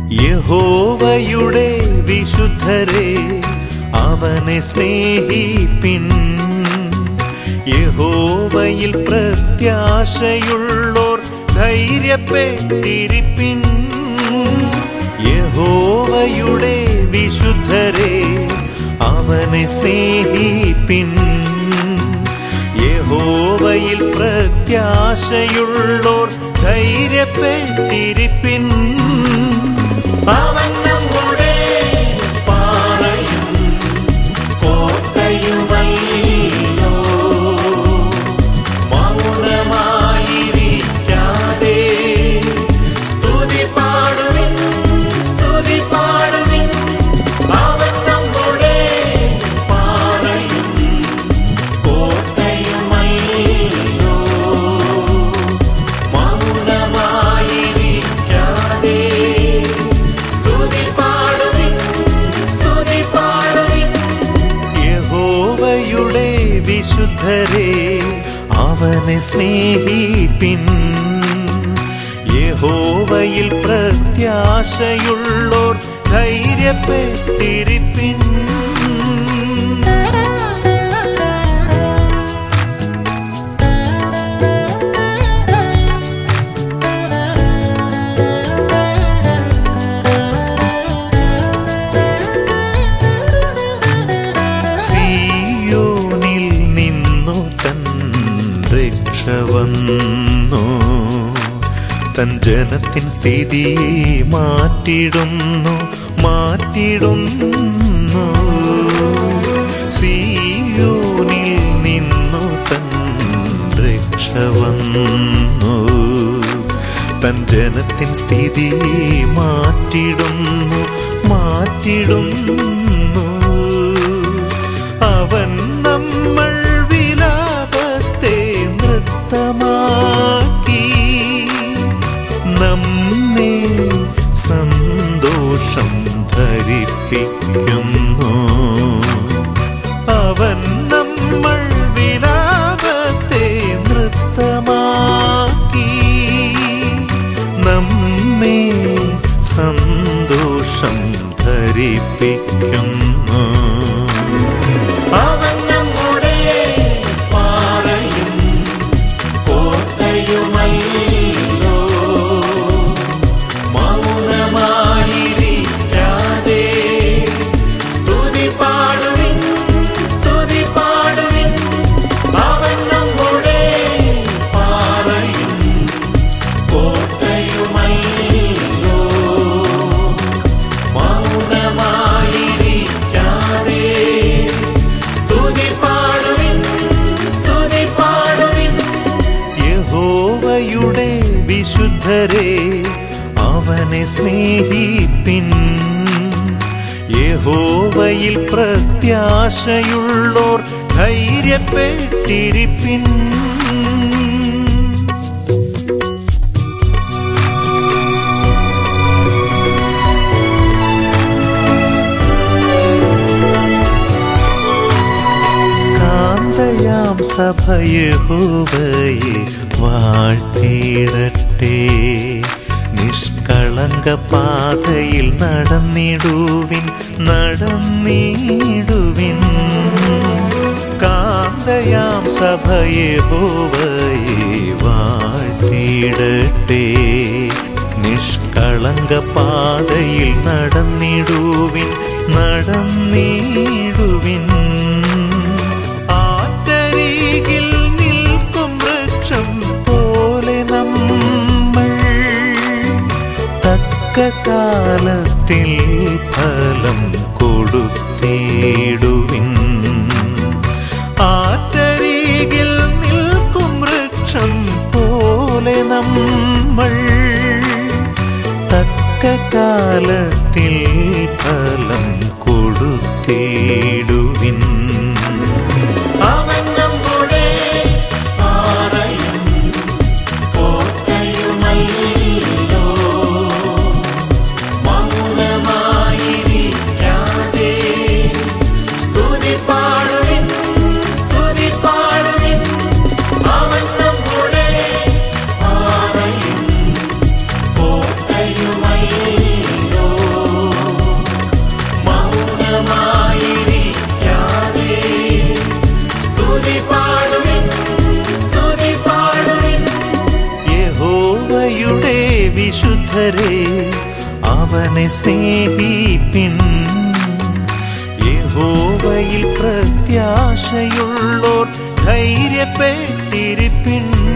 യഹോവയുടെ വിശുദ്ധരെ അവനെ സ്നേഹിപ്പിൻ. യഹോവയിൽ പ്രത്യാശയുള്ളോർ ധൈര്യപ്പെട്ടിരിപ്പിൻ. യഹോവയുടെ വിശുദ്ധരെ അവനെ സ്നേഹിപ്പിൻ. യഹോവയിൽ പ്രത്യാശയുള്ളോർ ധൈര്യപ്പെട്ടിരിപ്പിൻ. അവൻ നമ്മുടെ പാറയും കോട്ടയുമല്ലോ. മൗനമായിരിക്കാതെ സ്തുതി പാടുവിൻ, സ്തുതി പാടുവിൻ. അവൻ നമ്മുടെ പാറയും കോട്ടയുമല്ലോ. മൗനമായിരിക്കാതെ സ്തുതി പാടുവിൻ, സ്തുതി പാടുവിൻ. യഹോവയുടെ വിശുദ്ധരെ അവനെ സ്നേഹിപ്പിൻ. യഹോവയിൽ പ്രത്യാശയുള്ളോർ ധൈര്യപ്പെട്ടിരിപ്പിൻ. സിയോനിൽ നിന്നു തൻ രക്ഷ വന്നു. തൻ ജനത്തിൻ സ്ഥിതിയെ മാറ്റിടുന്നു, മാറ്റിടുന്നു. സിയോനിൽ നിന്നു തൻ രക്ഷ വന്നു. തൻ ജനത്തിൻ സ്ഥിതിയെ മാറ്റിടുന്നു, മാറ്റിടുന്നു. അവൻ നമ്മൾ വിലാപത്തെ നൃത്തമാക്കി നമ്മെ സന്തോഷം ധരിപ്പിക്കുന്നു. അവൻ നമ്മൾ വിലാപത്തെ നൃത്തമാക്കി നമ്മെ സന്തോഷം ധരിപ്പിക്കുന്നു. അവൻ നമ്മുടെ പാറയും കോട്ടയുമല്ലോ. മൗനമായിരിക്കാതെ സ്തുതി പാടുവിൻ, സ്തുതി പാടുവിൻ. അവൻ നമ്മുടെ പാറയും കോട്ടയുമല്ലോ. മൗനമായിരിക്കാതെ സ്തുതി പാടുവിൻ, സ്തുതി പാടുവിൻ. യഹോവയുടെ വിശുദ്ധരെ അവനെ സ്നേഹിപ്പിൻ. യഹോവയിൽ പ്രത്യാശയുള്ളോർ ധൈര്യപ്പെട്ടിരിപ്പിൻ. കാന്തയാം സഭ യഹോവയെ വാഴ്ത്തിയിടട്ടെ. നിഷ്കളങ്ക പാതയിൽ നടന്നിടുവിൻ, നടന്നിടുവിൻ. കാന്തയാം സഭ യഹോവയെ വാഴ്ത്തിയിടട്ടെ. നിഷ്കളങ്ക പാതയിൽ നടന്നിടുവിൻ, നടന്നിടുവിൻ. ആറ്റരികിൽ നിൽക്കും വൃക്ഷം പോലെ നമ്മൾ തക്ക കാലത്തിൽ ഫലം കൊടുത്തിടുവിൻ. ആറ്റരികിൽ നിൽക്കും വൃക്ഷം പോലെ നമ്മൾ തക്ക കാലത്തിൽ ഫലം കൊടുത്തിടുവിൻ. അവൻ നമ്മുടെ പാറയും കോട്ടയുമല്ലോ. മൗനമായിരിക്കാതെ സ്തുതി പാടുവിൻ, സ്തുതി പാടുവിൻ. അവൻ നമ്മുടെ പാറയും കോട്ടയുമല്ലോ. അവനെ സ്നേഹിപ്പിൻ. യഹോവയിൽ പ്രത്യാശയുള്ളോർ ധൈര്യപ്പെട്ടിരിപ്പിൻ.